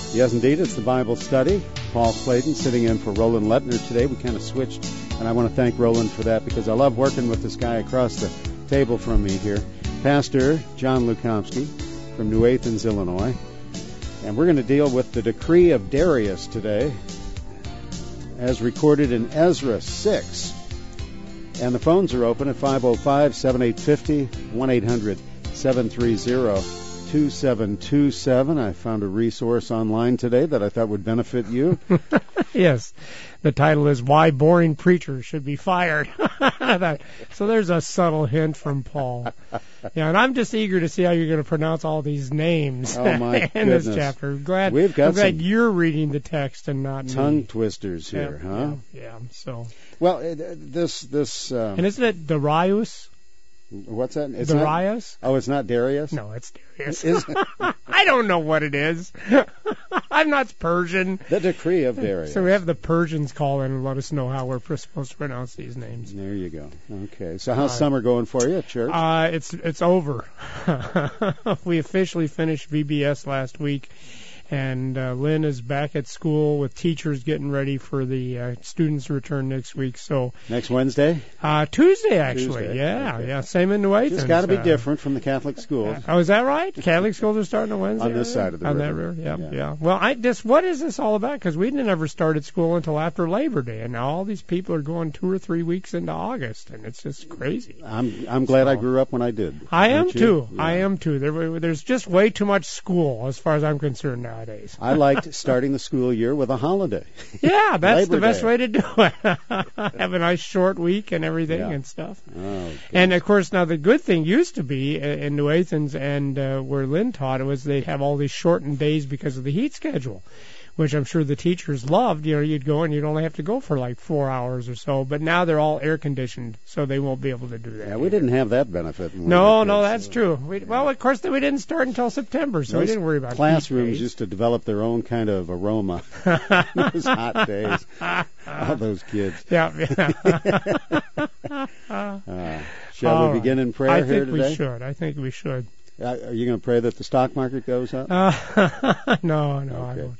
Yes, indeed. It's the Bible study. Paul Clayton sitting in for Roland Lettner today. We kind of switched, and I want to thank Roland for that because I love working with this guy across the table from me here, Pastor John Lukomsky from New Athens, Illinois. And we're going to deal with the decree of Darius today, as recorded in Ezra 6. And the phones are open at 505-7850, 1-800-730-2727. I found a resource online today that I thought would benefit you. Yes. The title is Why Boring Preachers Should Be Fired. So there's a subtle hint from Paul. Yeah, and I'm just eager to see how you're going to pronounce all these names in this chapter. I'm glad you're reading the text and not tongue me. Twisters here, huh? Yeah. So. Well, this. And isn't it Darius? What's that? It's Darius? It's not Darius? No, it's Darius. I don't know what it is. I'm not Persian. The decree of Darius. So we have the Persians call in and let us know how we're supposed to pronounce these names. There you go. Okay. So how's summer going for you at church? It's over. We officially finished VBS last week. And Lynn is back at school with teachers getting ready for the students' return next week. So next Wednesday? Tuesday, actually. Tuesday. Yeah, Okay. yeah. Same in New Athens. It's got to be different from the Catholic schools. Oh, is that right? Catholic schools are starting on Wednesday? On this side of the river. On that river, yeah. Well, what is this all about? Because we never started school until after Labor Day, and now all these people are going 2 or 3 weeks into August, and it's just crazy. I'm glad I grew up when I did. I am too. Yeah. I am too. There's just way too much school as far as I'm concerned nowadays. I liked starting the school year with a holiday. Yeah, that's Labor the best Day. way to do it. Have a nice short week and everything and stuff. Oh, and, of course, now the good thing used to be in New Athens and where Lynn taught, it was they'd have all these shortened days because of the heat schedule, which I'm sure the teachers loved. You know, you'd go and you'd only have to go for like 4 hours or so. But now they're all air conditioned, so they won't be able to do that. Yeah, we didn't have that benefit. No, that's true. Well, of course, we didn't start until September, so we didn't worry about classrooms used to develop their own kind of aroma. Those hot days. All those kids. Yeah. Shall we begin in prayer here today? I think we should. Are you going to pray that the stock market goes up? No, Okay.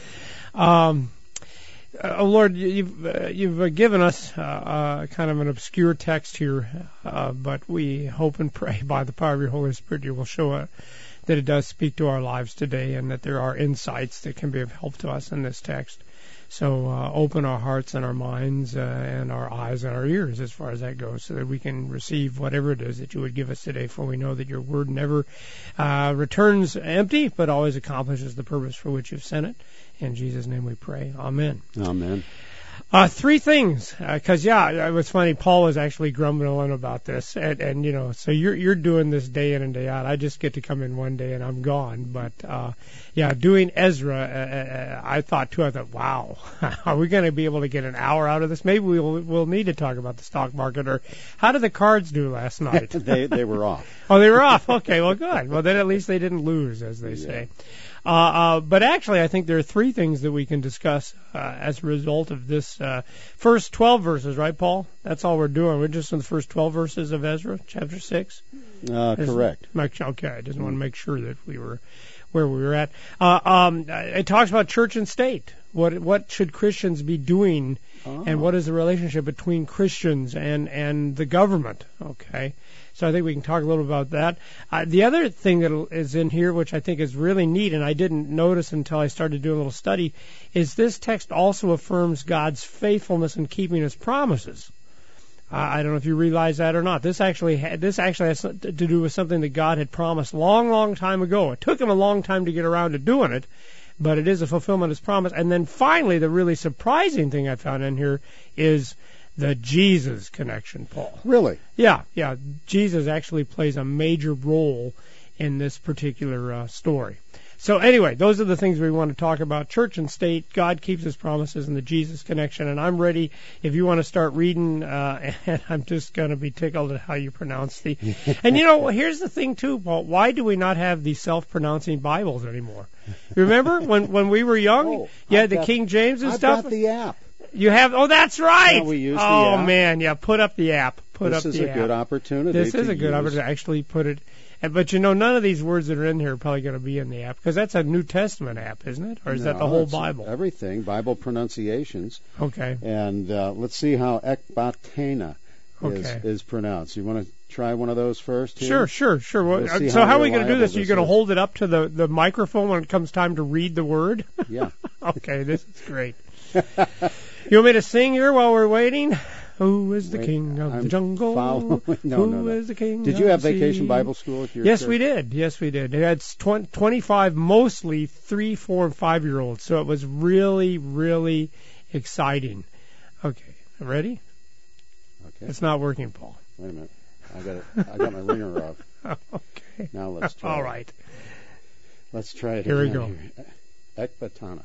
I won't. Lord, you've given us kind of an obscure text here, but we hope and pray by the power of your Holy Spirit you will show that it does speak to our lives today and that there are insights that can be of help to us in this text. So open our hearts and our minds and our eyes and our ears as far as that goes so that we can receive whatever it is that you would give us today, for we know that your word never returns empty but always accomplishes the purpose for which you've sent it. In Jesus' name we pray. Amen. Amen. 3 things, because it was funny. Paul was actually grumbling about this, and so you're doing this day in and day out. I just get to come in one day and I'm gone. But doing Ezra, I thought, wow, are we going to be able to get an hour out of this? Maybe we'll need to talk about the stock market, or how did the Cards do last night? They were off. Oh, they were off. Okay, well, good. Well, then at least they didn't lose, as they say. But actually, I think there are 3 things that we can discuss as a result of this first 12 verses, right, Paul? That's all we're doing. We're just in the first 12 verses of Ezra, chapter 6. Correct. Okay, I just want to make sure that we were where we were at. It talks about church and state. What should Christians be doing, and what is the relationship between Christians and the government? Okay. So I think we can talk a little about that. The other thing that is in here, which I think is really neat, and I didn't notice until I started doing a little study, is this text also affirms God's faithfulness in keeping His promises. I don't know if you realize that or not. This actually has to do with something that God had promised long, long time ago. It took Him a long time to get around to doing it, but it is a fulfillment of His promise. And then finally, the really surprising thing I found in here is the Jesus connection, Paul. Really? Yeah. Jesus actually plays a major role in this particular story. So anyway, those are the things we want to talk about. Church and state, God keeps His promises, and the Jesus connection. And I'm ready if you want to start reading, and I'm just going to be tickled at how you pronounce the... And here's the thing too, Paul. Why do we not have these self-pronouncing Bibles anymore? You remember when we were young? The King James and stuff? I've got the app. You have? Oh, that's right. Yeah, we use the app. man, put up the app. This is a good opportunity. This is a good opportunity to actually put it. But none of these words that are in here are probably going to be in the app, because that's a New Testament app, isn't it? Or is that the whole Bible? Everything, Bible pronunciations. Okay. And let's see how Ekbatana is pronounced. You want to try one of those first here? Sure. So how are we going to do this? Are you going to hold it up to the microphone when it comes time to read the word? Yeah. Okay, this is great. You want me to sing here while we're waiting? Who is the king of the jungle? Who is the king? Did you have Vacation Bible School at your Yes, church? we did. It had 25, mostly 3, 4, and 5-year-olds. So it was really, really exciting. Okay, ready? Okay. It's not working, Paul. Wait a minute. I got my ringer off. Okay. Now let's try. All right. Let's try it. Here we go. Ekbatana.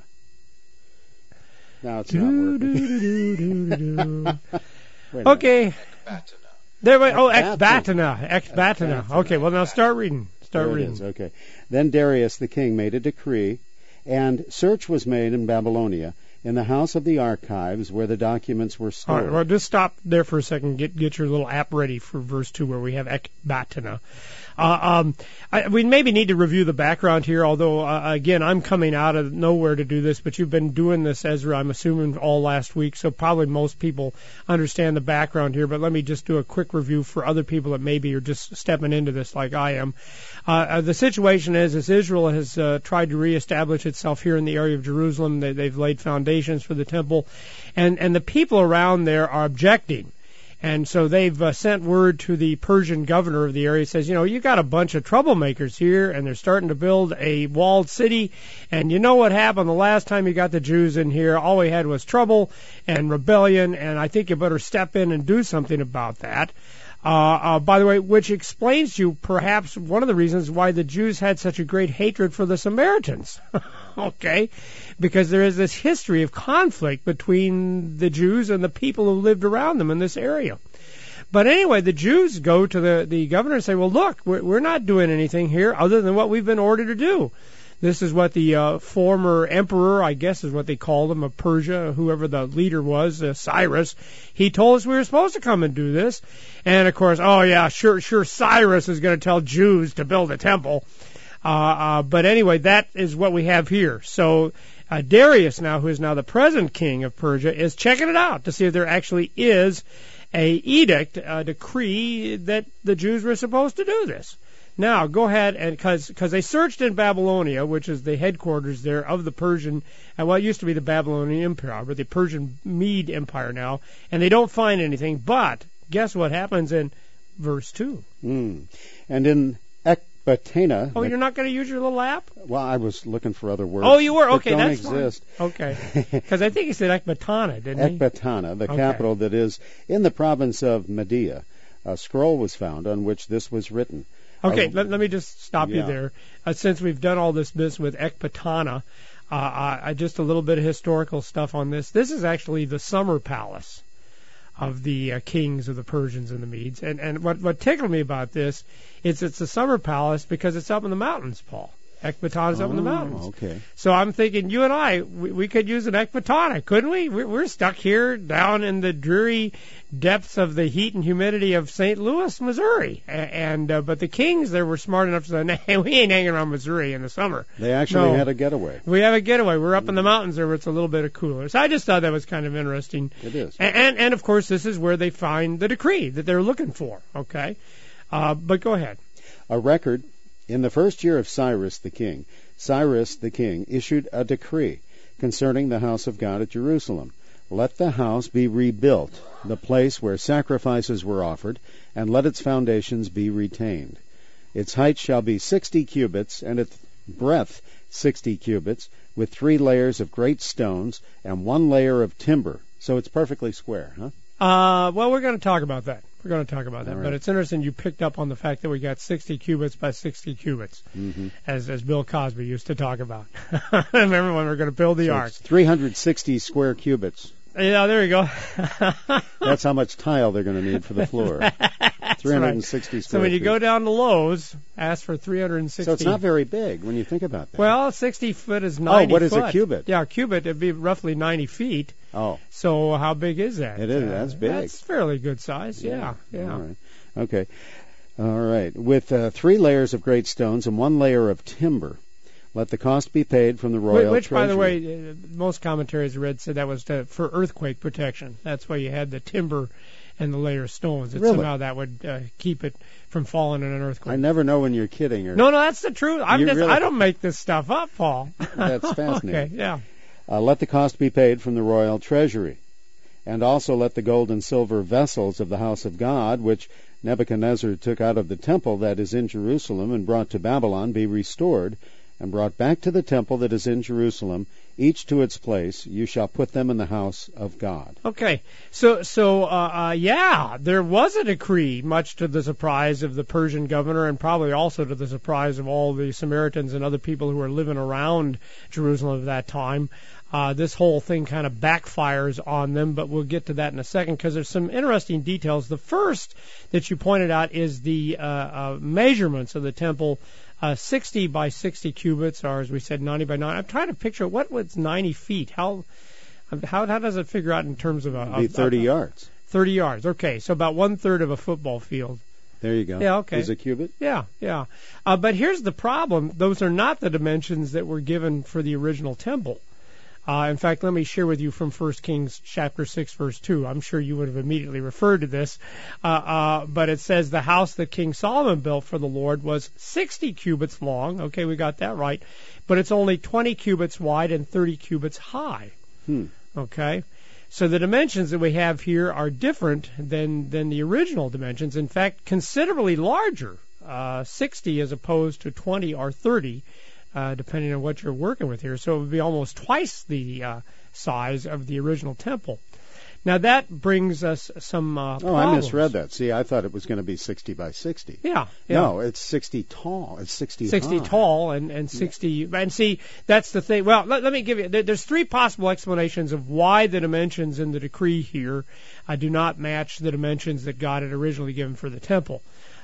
Now it's not working. Okay. There we Ekbatana. Okay, well now start reading. There it is. Okay. Then Darius the king made a decree, and search was made in Babylonia, in the house of the archives where the documents were stored. All right, well, just stop there for a second. Get your little app ready for verse 2 where we have Ekbatana. We maybe need to review the background here, although, again, I'm coming out of nowhere to do this, but you've been doing this, Ezra, I'm assuming, all last week, so probably most people understand the background here, but let me just do a quick review for other people that maybe are just stepping into this like I am. The situation is Israel has tried to reestablish itself here in the area of Jerusalem. They've laid foundations for the temple, and the people around there are objecting. And so they've sent word to the Persian governor of the area. Says, you got a bunch of troublemakers here, and they're starting to build a walled city. And you know what happened the last time you got the Jews in here? All we had was trouble and rebellion, and I think you better step in and do something about that. By the way, which explains to you perhaps one of the reasons why the Jews had such a great hatred for the Samaritans. Okay? Because there is this history of conflict between the Jews and the people who lived around them in this area. But anyway, the Jews go to the governor and say, well, look, we're not doing anything here other than what we've been ordered to do. This is what the former emperor, I guess is what they called him, of Persia, whoever the leader was, Cyrus. He told us we were supposed to come and do this. And, of course, sure, Cyrus is going to tell Jews to build a temple. But anyway, that is what we have here. So Darius now, who is now the present king of Persia, is checking it out to see if there actually is a edict, a decree that the Jews were supposed to do this. Now, go ahead, and because they searched in Babylonia, which is the headquarters there of the Persian, and what used to be the Babylonian Empire, but the Persian Mede Empire now, and they don't find anything. But guess what happens in verse 2? And in Ekbatana... Oh, you're not going to use your little app? Well, I was looking for other words. Oh, you were? Okay, that don't that's exist. Fine. Okay, because I think he said Ekbatana, didn't he? Ekbatana, the capital that is in the province of Media. A scroll was found on which this was written. Okay, let me just stop you there. Since we've done all this business with Ekbatana, just a little bit of historical stuff on this. This is actually the summer palace of the kings of the Persians and the Medes. And what tickled me about this is it's a summer palace because it's up in the mountains, Paul. Ekbatana is up in the mountains. Okay. So I'm thinking you and I, we could use an Ekbatana, couldn't we? We're stuck here down in the dreary depths of the heat and humidity of St. Louis, Missouri. But the kings there were smart enough to say, nah, we ain't hanging around Missouri in the summer. They actually had a getaway. We have a getaway. We're up in the mountains there where it's a little bit cooler. So I just thought that was kind of interesting. It is. And of course, this is where they find the decree that they're looking for. Okay. But go ahead. A record. In the first year of Cyrus the king issued a decree concerning the house of God at Jerusalem. Let the house be rebuilt, the place where sacrifices were offered, and let its foundations be retained. Its height shall be 60 cubits, and its breadth 60 cubits, with 3 layers of great stones, and 1 layer of timber. So it's perfectly square, huh? Well, we're going to talk about that. Right. But it's interesting you picked up on the fact that we got 60 cubits by 60 cubits, as Bill Cosby used to talk about. Remember when we were going to build the ark? It's 360 square cubits. Yeah, there you go. That's how much tile they're going to need for the floor. 360 right. square So when you feet. go down to Lowe's, ask for 360. So it's not very big when you think about that. Well, 60 foot is 90 foot. Oh, what is a cubit? Yeah, a cubit, it'd be roughly 90 feet. Oh. So how big is that? It is. That's big. That's fairly good size. Yeah. All right. Okay. All right. With 3 layers of great stones and 1 layer of timber. Let the cost be paid from the royal Which, treasury. by the way, most commentaries I read said that was for earthquake protection. That's why you had the timber and the layer of stones. That Really? somehow that would keep it from falling in an earthquake. I never know when you're kidding. Or No, that's the truth. Really? I don't make this stuff up, Paul. That's fascinating. Okay, yeah. Let the cost be paid from the royal treasury. And also let the gold and silver vessels of the house of God, which Nebuchadnezzar took out of the temple that is in Jerusalem and brought to Babylon, be restored, and brought back to the temple that is in Jerusalem, each to its place. You shall put them in the house of God. Okay, so yeah, there was a decree, much to the surprise of the Persian governor, and probably also to the surprise of all the Samaritans and other people who were living around Jerusalem at that time. This whole thing kind of backfires on them, but we'll get to that in a second because there's some interesting details. The first that you pointed out is the measurements of the temple. 60 by 60 cubits, or as we said, 90 by 90. I'm trying to picture what was 90 feet. How does it figure out in terms of It'd be 30 yards. 30 yards. Okay, so about 1/3 of a football field. There you go. Yeah, okay. Is a cubit? Yeah. But here's the problem. Those are not the dimensions that were given for the original temple. In fact, let me share with you from 1 Kings chapter 6, verse 2. I'm sure you would have immediately referred to this. But it says the house that King Solomon built for the Lord was 60 cubits long. Okay, we got that right. But it's only 20 cubits wide and 30 cubits high. Okay? So the dimensions that we have here are different than the original dimensions. In fact, considerably larger, 60 as opposed to 20 or 30. Depending on what you're working with here. So it would be almost twice the size of the original temple. Now that brings us some problems. I misread that. See, I thought it was going to be 60 by 60. Yeah. No, it's 60 tall. It's 60 60 high. tall and 60. Yeah. And see, that's the thing. Well, let me give you, there's 3 possible explanations of why the dimensions in the decree here do not match the dimensions that God had originally given for the temple.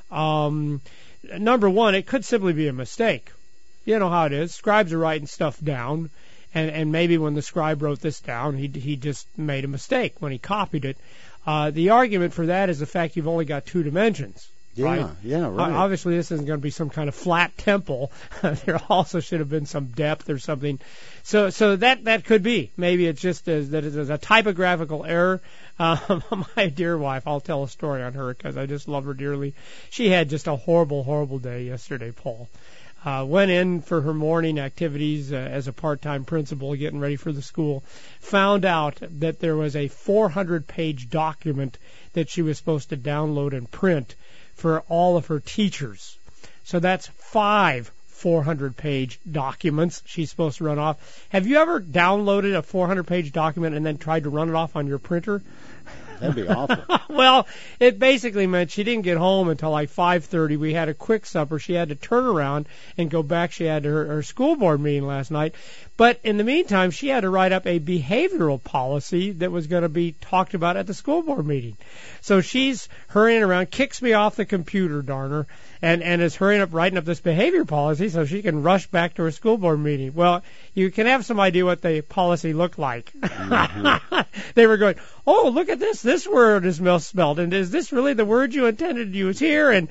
Number 1, it could simply be a mistake. You know how it is. Scribes are writing stuff down, and maybe when the scribe wrote this down, he just made a mistake when he copied it. The argument for that is the fact you've only got 2 dimensions. Right? Yeah, right. Obviously, this isn't going to be some kind of flat temple. There also should have been some depth or something. So that could be. Maybe it's just that it is a typographical error. My dear wife, I'll tell a story on her because I just love her dearly. She had just a horrible, horrible day yesterday, Paul. Went in for her morning activities as a part-time principal getting ready for the school, found out that there was a 400-page document that she was supposed to download and print for all of her teachers. So that's 5 400-page documents she's supposed to run off. Have you ever downloaded a 400-page document and then tried to run it off on your printer? That'd be awful. Well, it basically meant she didn't get home until like 5:30. We had a quick supper. She had to turn around and go back. She had her school board meeting last night. But in the meantime, she had to write up a behavioral policy that was going to be talked about at the school board meeting. So she's hurrying around, kicks me off the computer, darn her, and is hurrying up writing up this behavior policy so she can rush back to her school board meeting. Well, you can have some idea what the policy looked like. Mm-hmm. They were going, oh, look at this. This word is misspelled, and is this really the word you intended to use here? And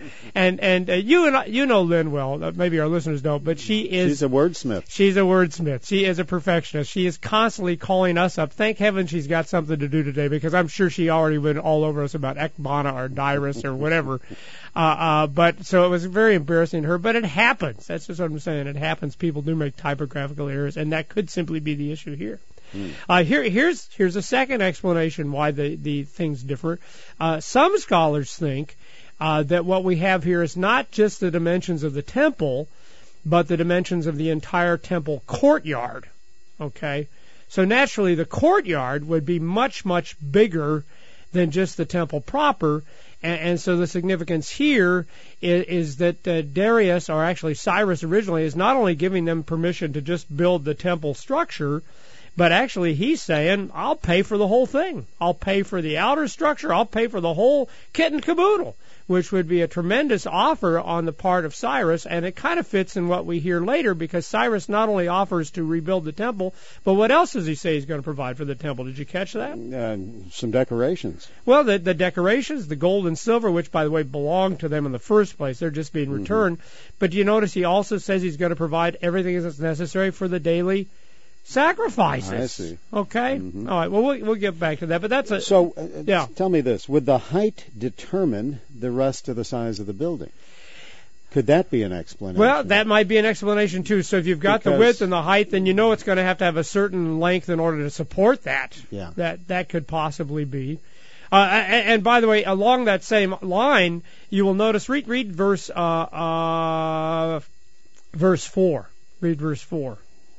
you know Lynn well. Maybe our listeners don't, but she's a wordsmith. She's a wordsmith. She is a perfectionist. She is constantly calling us up. Thank heaven she's got something to do today, because I'm sure she already went all over us about Ekbana or Dyrus or whatever. But so it was very embarrassing to her. But it happens. That's just what I'm saying. It happens. People do make typographical errors, and that could simply be the issue here. Here's a second explanation why the things differ. Some scholars think that what we have here is not just the dimensions of the temple, but the dimensions of the entire temple courtyard. Okay? So naturally the courtyard would be much, much bigger than just the temple proper. And so the significance here is that Darius, or actually Cyrus originally, is not only giving them permission to just build the temple structure, But actually, he's saying, I'll pay for the whole thing. I'll pay for the outer structure. I'll pay for the whole kit and caboodle, which would be a tremendous offer on the part of Cyrus. And it kind of fits in what we hear later, because Cyrus not only offers to rebuild the temple, but what else does he say he's going to provide for the temple? Did you catch that? Some decorations. Well, the decorations, the gold and silver, which, by the way, belonged to them in the first place. They're just being returned. But you notice he also says he's going to provide everything that's necessary for the daily sacrifices. I see. Okay? All right. Well, we'll get back to that. But that's a... So, yeah. Tell me this. Would the height determine the rest of the size of the building? Could that be an explanation? Well, that might be an explanation, too. So if you've got the width and the height, then you know it's going to have a certain length in order to support that. Yeah. That could possibly be. And by the way, along that same line, you will notice, read verse 4. Read verse 4.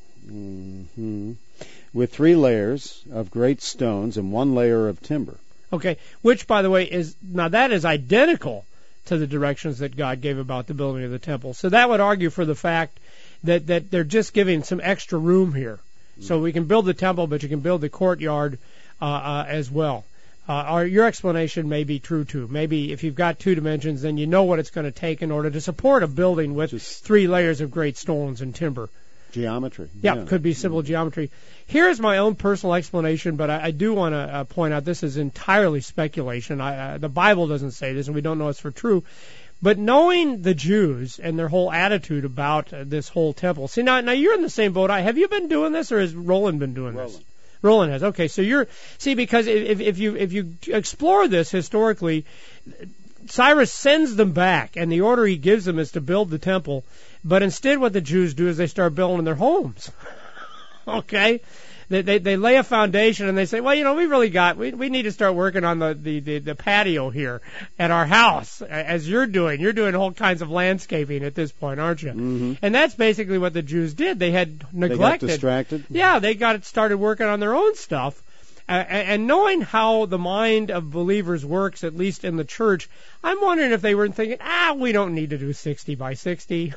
With 3 layers of great stones and 1 layer of timber. Okay, which, by the way, is identical to the directions that God gave about the building of the temple. So that would argue for the fact that they're just giving some extra room here. So we can build the temple, but you can build the courtyard as well. Your explanation may be true, too. Maybe if you've got 2 dimensions, then you know what it's going to take in order to support a building with 3 layers of great stones and timber. Geometry. Yeah, could be simple geometry. Here's my own personal explanation, but I do want to point out this is entirely speculation. The Bible doesn't say this, and we don't know it's for true. But knowing the Jews and their whole attitude about this whole temple. See, now you're in the same boat. Have you been doing this, or has Roland been doing this? Roland has. Okay, so because if you explore this historically, Cyrus sends them back, and the order he gives them is to build the temple. But instead what the Jews do is they start building their homes. Okay? They lay a foundation, and they say, well, we need to start working on the patio here at our house, as you're doing. You're doing all kinds of landscaping at this point, aren't you? Mm-hmm. And that's basically what the Jews did. They had neglected. They got distracted? Yeah, they started working on their own stuff. And knowing how the mind of believers works, at least in the church, I'm wondering if they weren't thinking, we don't need to do 60 by 60.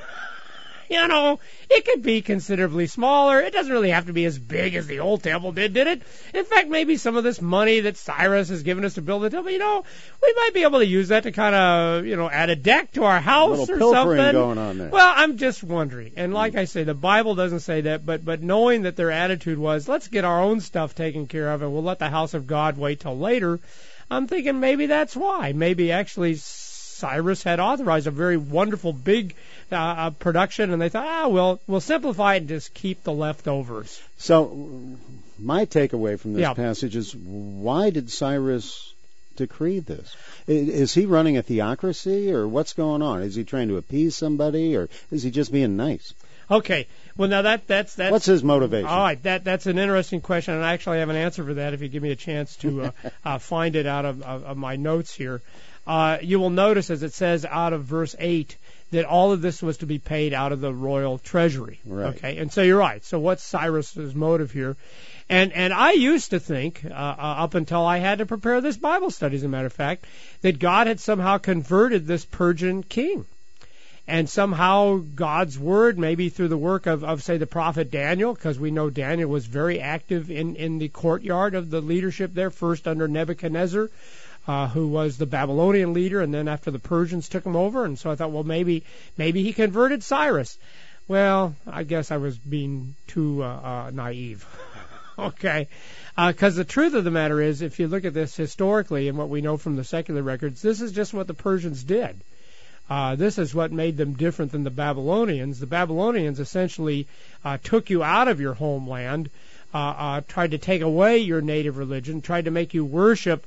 It could be considerably smaller. It doesn't really have to be as big as the old temple did it? In fact, maybe some of this money that Cyrus has given us to build the temple, we might be able to use that to kind of, add a deck to our house or something. Going on there. Well, I'm just wondering. And like I say, the Bible doesn't say that, but knowing that their attitude was, let's get our own stuff taken care of and we'll let the house of God wait till later, I'm thinking maybe that's why. Maybe actually Cyrus had authorized a very wonderful big production, and they thought, we'll simplify it and just keep the leftovers. So my takeaway from this passage is, why did Cyrus decree this? Is he running a theocracy, or what's going on? Is he trying to appease somebody, or is he just being nice? Okay. Well, now that's what's his motivation? All right, that's an interesting question, and I actually have an answer for that if you give me a chance to find it out of my notes here. You will notice, as it says out of verse 8, that all of this was to be paid out of the royal treasury. Right. Okay, and so you're right. So what's Cyrus's motive here? And I used to think, up until I had to prepare this Bible study, as a matter of fact, that God had somehow converted this Persian king. And somehow God's word, maybe through the work of say, the prophet Daniel, because we know Daniel was very active in the courtyard of the leadership there, first under Nebuchadnezzar, who was the Babylonian leader, and then after the Persians took him over. And so I thought, well, maybe he converted Cyrus. Well, I guess I was being too naive. Okay. Because the truth of the matter is, if you look at this historically and what we know from the secular records, this is just what the Persians did. This is what made them different than the Babylonians. The Babylonians essentially took you out of your homeland, tried to take away your native religion, tried to make you worship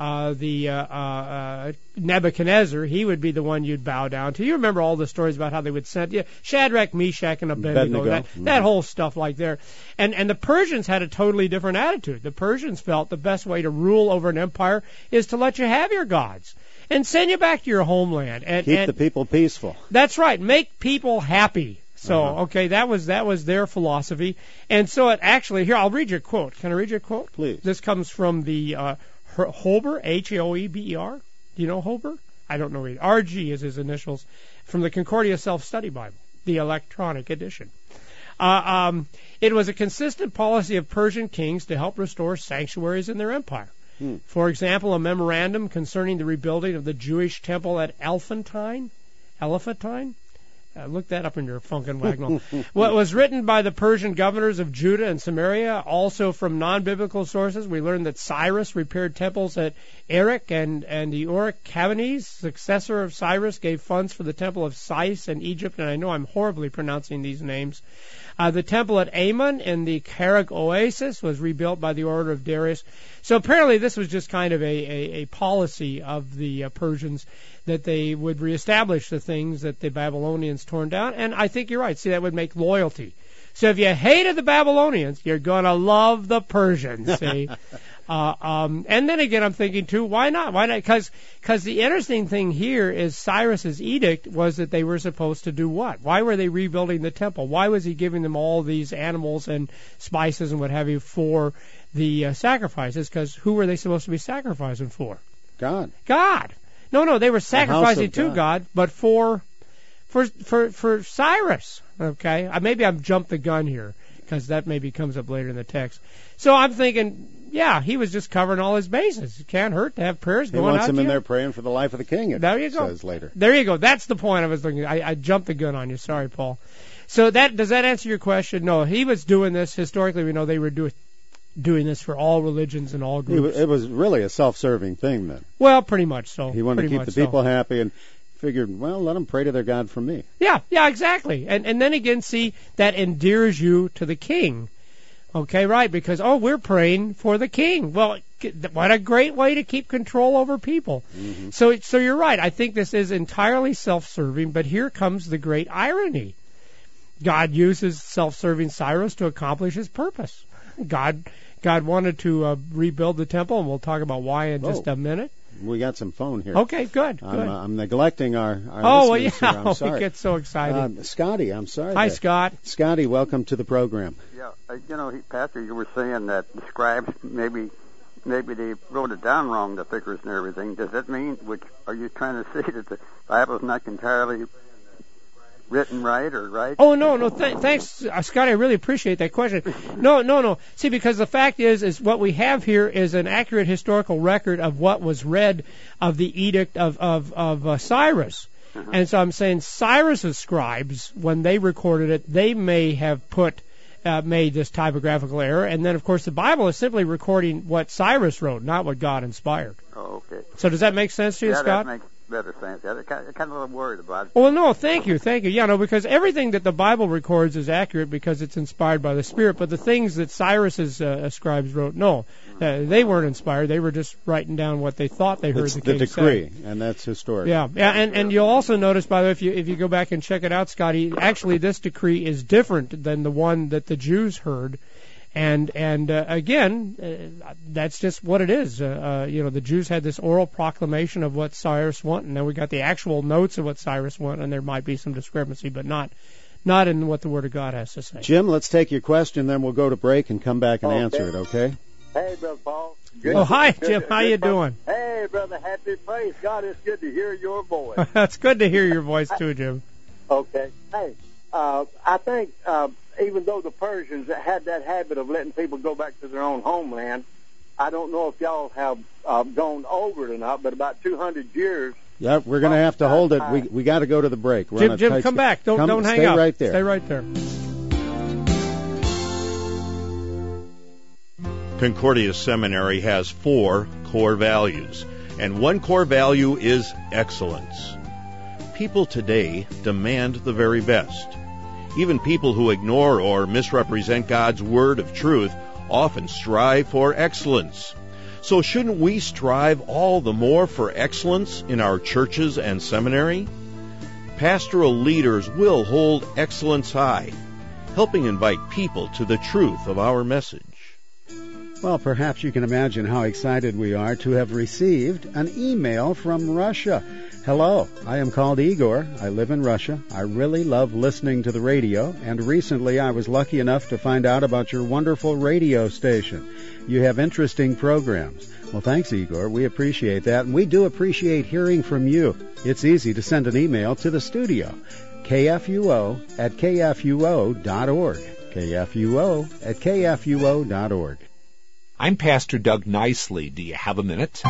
Nebuchadnezzar. He would be the one you'd bow down to. You remember all the stories about how they would send Shadrach, Meshach, and Abednego. That whole stuff like there. And the Persians had a totally different attitude. The Persians felt the best way to rule over an empire is to let you have your gods and send you back to your homeland. And keep the people peaceful. That's right. Make people happy. So, okay, that was their philosophy. And so it actually, here, I'll read you a quote. Can I read you a quote? Please. This comes from the Hoeber, Hoeber. Do you know Hoeber? I don't know. RG is his initials, from the Concordia Self-Study Bible, the electronic edition. It was a consistent policy of Persian kings to help restore sanctuaries in their empire. For example, a memorandum concerning the rebuilding of the Jewish temple at Elephantine. Look that up in your Funkin' Wagnall. What was written by the Persian governors of Judah and Samaria, also from non-biblical sources. We learned that Cyrus repaired temples at Erech, and the Uruk-Habanes, successor of Cyrus, gave funds for the temple of Sais in Egypt, and I know I'm horribly pronouncing these names. The temple at Ammon in the Karag Oasis was rebuilt by the order of Darius. So apparently this was just kind of a policy of the Persians, that they would reestablish the things that the Babylonians torn down. And I think you're right. See, that would make loyalty. So if you hated the Babylonians, you're going to love the Persians, see? And then again, I'm thinking, too, why not? Why not? Because the interesting thing here is Cyrus's edict was that they were supposed to do what? Why were they rebuilding the temple? Why was he giving them all these animals and spices and what have you for the sacrifices? Because who were they supposed to be sacrificing for? God. No, they were sacrificing to God, but for Cyrus. Okay, maybe I've jumped the gun here because that maybe comes up later in the text. So I'm thinking, yeah, he was just covering all his bases. It can't hurt to have prayers going out. He wants him in there praying for the life of the king. There you go. Says later. There you go. That's the point I was looking at. I jumped the gun on you. Sorry, Paul. So does that answer your question? No, he was doing this historically. We know they were doing this for all religions and all groups. It was really a self-serving thing then. Well, pretty much so. He wanted to keep the people happy and figured, well, let them pray to their God for me. Yeah, exactly. And then again, see, that endears you to the king. Okay, right, because, we're praying for the king. Well, what a great way to keep control over people. Mm-hmm. So you're right. I think this is entirely self-serving, but here comes the great irony. God uses self-serving Cyrus to accomplish his purpose. God wanted to rebuild the temple, and we'll talk about why in just a minute. We got some phone here. Okay, good. I'm neglecting our listeners here. I'm sorry. We get so excited. Scotty, I'm sorry. Hi, Scott. Scotty, welcome to the program. Yeah, Pastor, you were saying that the scribes maybe they wrote it down wrong, the figures and everything. Does that mean, are you trying to say that the Bible's not entirely written right or right? Oh, no. Thanks, Scotty. I really appreciate that question. No. See, because the fact is what we have here is an accurate historical record of what was read of the edict of Cyrus. Uh-huh. And so I'm saying Cyrus's scribes, when they recorded it, they may have made this typographical error. And then, of course, the Bible is simply recording what Cyrus wrote, not what God inspired. Oh, okay. So does that make sense to you, Scott? Yeah, that makes better sense. I'm kind of a little worried about it. Well, no, thank you. Yeah, no, because everything that the Bible records is accurate because it's inspired by the Spirit, but the things that Cyrus's scribes wrote, no, they weren't inspired. They were just writing down what they thought they heard the king say. It's the decree, and that's historic. Yeah, and you'll also notice, by the way, if you go back and check it out, Scotty, actually this decree is different than the one that the Jews heard. And again, that's just what it is. The Jews had this oral proclamation of what Cyrus wanted, and then we got the actual notes of what Cyrus wanted, and there might be some discrepancy, but not in what the Word of God has to say. Jim, let's take your question, then we'll go to break and come back and answer it, okay? Hey, Brother Paul. Hi, Jim. How you doing? Hey, Brother. Happy praise God. It's good to hear your voice. That's good to hear your voice, too, Jim. Okay. Hey, I think even though the Persians had that habit of letting people go back to their own homeland, I don't know if y'all have gone over it or not, but about 200 years. Yeah, we're going to have to hold it. We got to go to the break. Jim, come back. Don't hang stay up. Right there. Stay right there. Concordia Seminary has 4 core values, and one core value is excellence. People today demand the very best. Even people who ignore or misrepresent God's word of truth often strive for excellence. So shouldn't we strive all the more for excellence in our churches and seminary? Pastoral leaders will hold excellence high, helping invite people to the truth of our message. Well, perhaps you can imagine how excited we are to have received an email from Russia. Hello, I am called Igor. I live in Russia. I really love listening to the radio, and recently I was lucky enough to find out about your wonderful radio station. You have interesting programs. Well, thanks, Igor. We appreciate that, and we do appreciate hearing from you. It's easy to send an email to the studio. kfuo@kfuo.org. kfuo@kfuo.org. I'm Pastor Doug Nicely. Do you have a minute?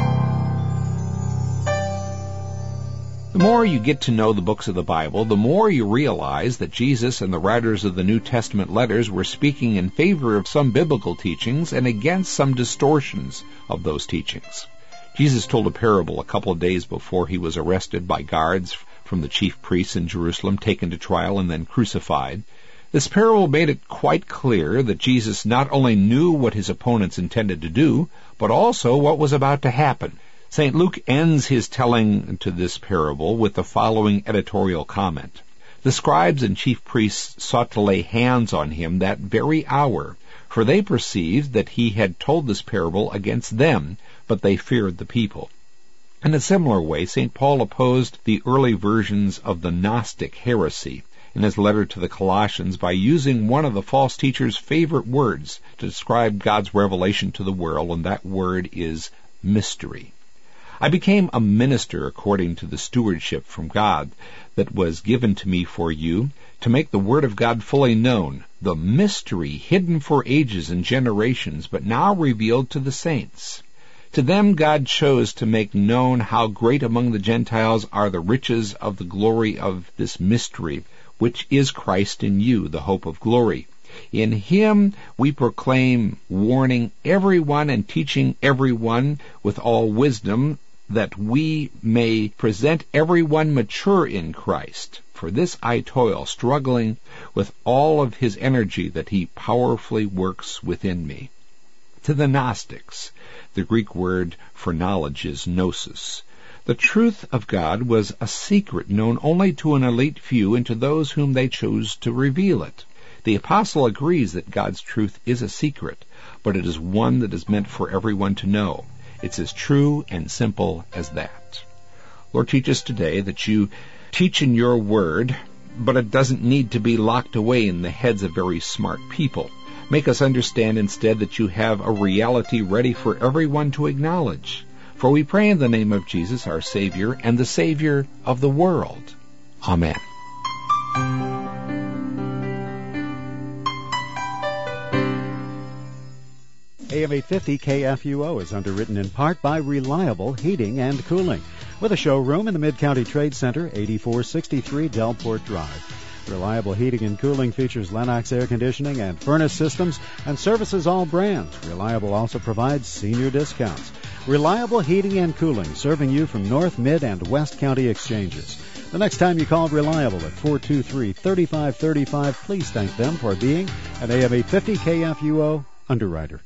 The more you get to know the books of the Bible, the more you realize that Jesus and the writers of the New Testament letters were speaking in favor of some biblical teachings and against some distortions of those teachings. Jesus told a parable a couple of days before he was arrested by guards from the chief priests in Jerusalem, taken to trial, and then crucified. This parable made it quite clear that Jesus not only knew what his opponents intended to do, but also what was about to happen. St. Luke ends his telling to this parable with the following editorial comment. The scribes and chief priests sought to lay hands on him that very hour, for they perceived that he had told this parable against them, but they feared the people. In a similar way, St. Paul opposed the early versions of the Gnostic heresy in his letter to the Colossians by using one of the false teachers' favorite words to describe God's revelation to the world, and that word is mystery. I became a minister according to the stewardship from God that was given to me for you, to make the Word of God fully known, the mystery hidden for ages and generations, but now revealed to the saints. To them God chose to make known how great among the Gentiles are the riches of the glory of this mystery, which is Christ in you, the hope of glory. In him we proclaim, warning everyone and teaching everyone with all wisdom, that we may present everyone mature in Christ. For this I toil, struggling with all of his energy that he powerfully works within me. To the Gnostics, the Greek word for knowledge is gnosis. The truth of God was a secret known only to an elite few and to those whom they chose to reveal it. The apostle agrees that God's truth is a secret, but it is one that is meant for everyone to know. It's as true and simple as that. Lord, teach us today that you teach in your word, but it doesn't need to be locked away in the heads of very smart people. Make us understand instead that you have a reality ready for everyone to acknowledge. For we pray in the name of Jesus, our Savior, and the Savior of the world. Amen. AM 850 KFUO is underwritten in part by Reliable Heating and Cooling, with a showroom in the Mid-County Trade Center, 8463 Delport Drive. Reliable Heating and Cooling features Lennox air conditioning and furnace systems and services all brands. Reliable also provides senior discounts. Reliable Heating and Cooling, serving you from North, Mid, and West County exchanges. The next time you call Reliable at 423-3535, please thank them for being an AM 850 KFUO underwriter.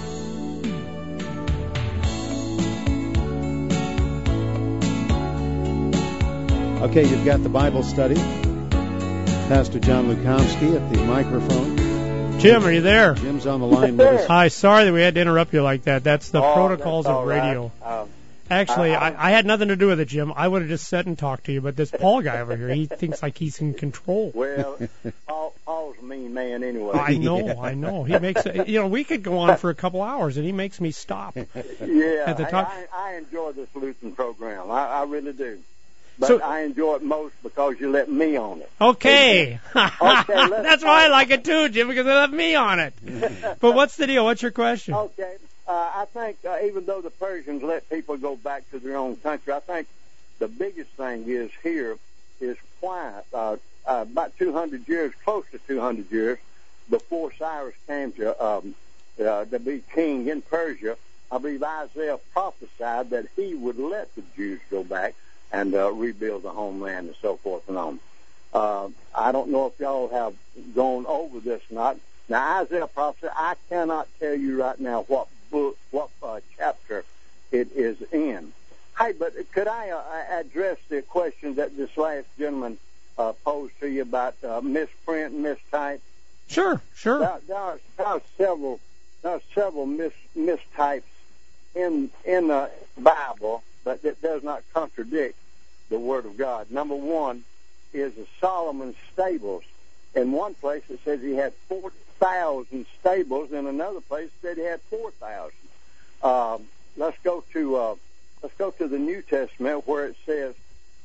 Okay, you've got the Bible study. Pastor John Lukomsky at the microphone. Jim, are you there? Jim's on the line with us. Hi, sorry that we had to interrupt you like that. That's the protocols of radio. Right. Actually, I had nothing to do with it, Jim. I would have just sat and talked to you, but this Paul guy over here, he thinks like he's in control. Well, Paul's a mean man anyway. I know. He makes we could go on for a couple hours, and he makes me stop. Yeah, at the top. I enjoy this Lutheran program. I really do. But I enjoy it most because you let me on it. Okay. That's why I like it too, Jim, because they let me on it. But what's the deal? What's your question? Okay. I think even though the Persians let people go back to their own country, I think the biggest thing is why about 200 years, close to 200 years, before Cyrus came to be king in Persia, I believe Isaiah prophesied that he would let the Jews go back and rebuild the homeland and so forth and on. I don't know if y'all have gone over this or not. Now, Isaiah prophesied, I cannot tell you right now what book, what chapter it is in. Hey, but could I address the question that this last gentleman posed to you about misprint and mistype? Sure. There are several mistypes in the Bible, but that does not contradict the Word of God. Number one is Solomon's stables. In one place it says he had 40,000 stables. In another place it said he had 4,000. Let's go to the New Testament where it says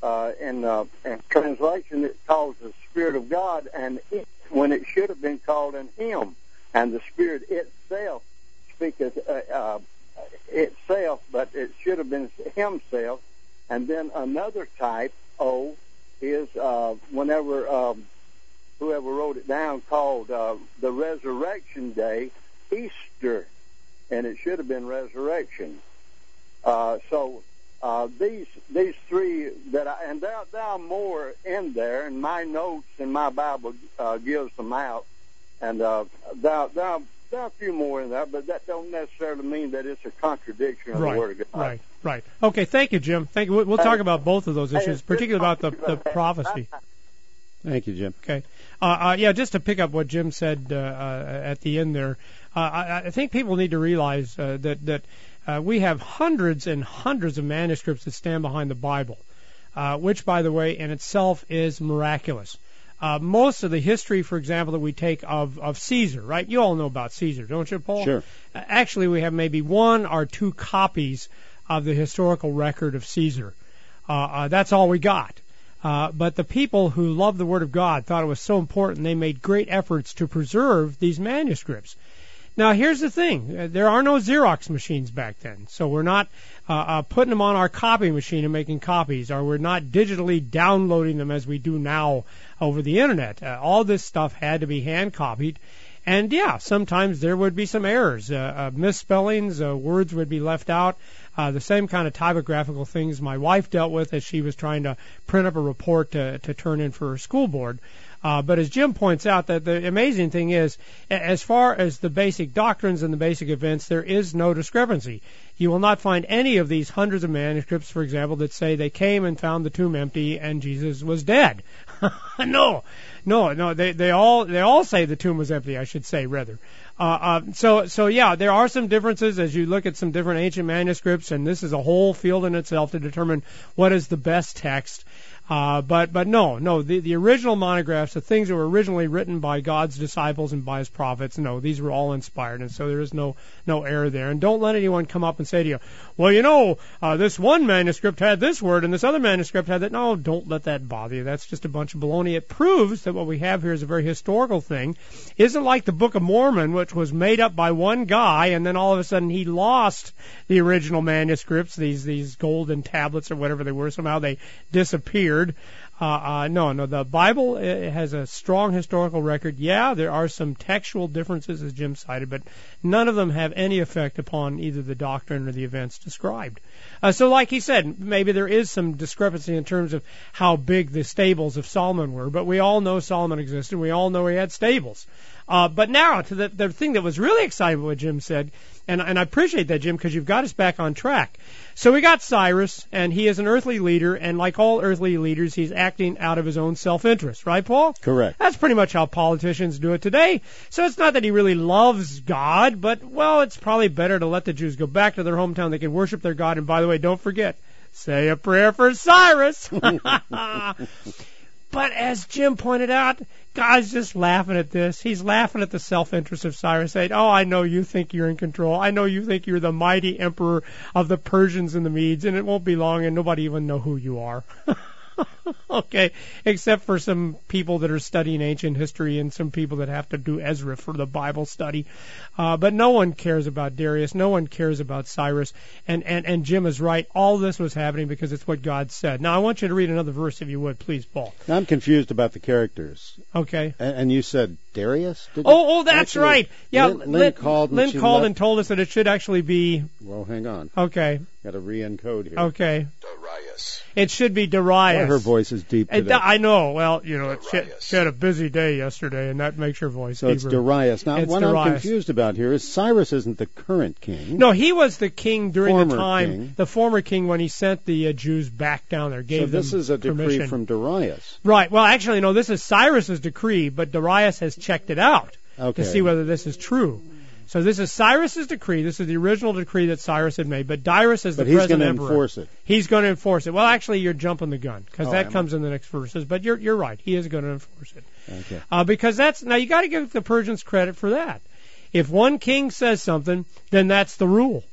in translation, it calls the Spirit of God, and when it should have been called an him, and the Spirit itself speaketh itself, but it should have been himself. And then another type, O, is whenever whoever wrote it down called the Resurrection Day, Easter, and it should have been resurrection. So these three and there are more in there, and my notes in my Bible gives them out, and there are a few more in there, but that don't necessarily mean that it's a contradiction of the Word of God. Right. Okay, thank you, Jim. Thank you. We'll talk about both of those issues, particularly about the prophecy. Thank you, Jim. Okay. Just to pick up what Jim said at the end there, I think people need to realize that we have hundreds and hundreds of manuscripts that stand behind the Bible, which, by the way, in itself is miraculous. Most of the history, for example, that we take of Caesar, right? You all know about Caesar, don't you, Paul? Sure. Actually, we have maybe one or two copies of the historical record of Caesar. That's all we got. But the people who loved the Word of God thought it was so important they made great efforts to preserve these manuscripts. Now, here's the thing. There are no Xerox machines back then, so we're not putting them on our copy machine and making copies, or we're not digitally downloading them as we do now over the Internet. All this stuff had to be hand-copied. And, sometimes there would be some errors, misspellings, words would be left out, the same kind of typographical things my wife dealt with as she was trying to print up a report to turn in for her school board. But as Jim points out, that the amazing thing is, as far as the basic doctrines and the basic events, there is no discrepancy. You will not find any of these hundreds of manuscripts, for example, that say they came and found the tomb empty and Jesus was dead. No. They all say the tomb was empty, I should say, rather. There are some differences as you look at some different ancient manuscripts, and this is a whole field in itself to determine what is the best text. But no, the original monographs, the things that were originally written by God's disciples and by His prophets, no, these were all inspired, and so there is no error there. And don't let anyone come up and say to you, well, this one manuscript had this word and this other manuscript had that. No, don't let that bother you. That's just a bunch of baloney. It proves that what we have here is a very historical thing. Isn't like the Book of Mormon, which was made up by one guy, and then all of a sudden he lost the original manuscripts, these golden tablets or whatever they were. Somehow they disappeared. No, the Bible has a strong historical record. Yeah, there are some textual differences, as Jim cited, but none of them have any effect upon either the doctrine or the events described. So like he said, maybe there is some discrepancy in terms of how big the stables of Solomon were, but we all know Solomon existed. We all know he had stables. But now to the thing that was really exciting, what Jim said, and I appreciate that, Jim, because you've got us back on track. So we got Cyrus, and he is an earthly leader, and like all earthly leaders, he's acting out of his own self-interest, right, Paul? Correct. That's pretty much how politicians do it today. So it's not that he really loves God, but, well, it's probably better to let the Jews go back to their hometown. They can worship their God, and by the way, don't forget, say a prayer for Cyrus. But as Jim pointed out, God's just laughing at this. He's laughing at the self-interest of Cyrus, saying, oh, I know you think you're in control. I know you think you're the mighty emperor of the Persians and the Medes, and it won't be long, and nobody even know who you are. Okay, except for some people that are studying ancient history and some people that have to do Ezra for the Bible study. But no one cares about Darius. No one cares about Cyrus. And Jim is right. All this was happening because it's what God said. Now, I want you to read another verse, if you would, please, Paul. I'm confused about the characters. Okay. And you said Darius? Oh, that's actually, right. Yeah, Lynn called and told us that it should actually be... Well, hang on. Okay. Got to re-encode here. Okay. Darius. It should be Darius. Well, her voice is deep today. I know. Well, she had a busy day yesterday, and that makes her voice so deeper. It's Darius. Now, it's what Darius. I'm confused about here is Cyrus isn't the current king. No, he was the king during Former the time, king. the former king, when he sent the Jews back down there, gave them So this is a decree permission. from Darius. Right. Well, actually, no, this is Cyrus's decree, but Darius has checked it out to see whether this is true. So this is Cyrus's decree. This is the original decree that Cyrus had made, but Darius is the present emperor. But he's going to enforce it. He's going to enforce it. Well, actually, you're jumping the gun because that comes in the next verses. But you're right. He is going to enforce it. Okay. Because now you got to give the Persians credit for that. If one king says something, then that's the rule.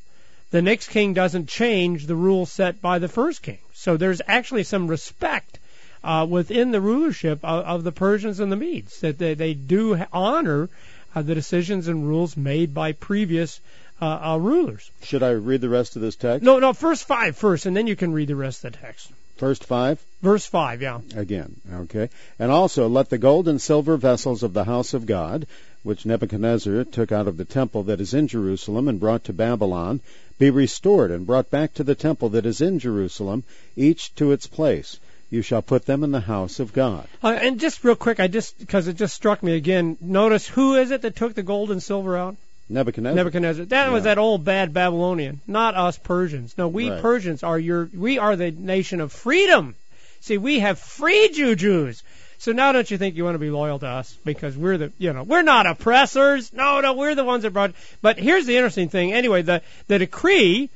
the next king doesn't change the rules set by the first king. So there's actually some respect within the rulership of the Persians and the Medes, that they do honor the decisions and rules made by previous rulers. Should I read the rest of this text? No, verse 5 first, and then you can read the rest of the text. First 5? Verse 5, yeah. Again, okay. And also, let the gold and silver vessels of the house of God, which Nebuchadnezzar took out of the temple that is in Jerusalem and brought to Babylon, be restored and brought back to the temple that is in Jerusalem, each to its place. You shall put them in the house of God. And just real quick, because it just struck me again, notice who is it that took the gold and silver out? Nebuchadnezzar. That was that old bad Babylonian, not us Persians. No, we Right. Persians we are the nation of freedom. See, we have freed you Jews. So now don't you think you want to be loyal to us? Because we're we're not oppressors. No, we're the ones that brought. But here's the interesting thing. Anyway, the decree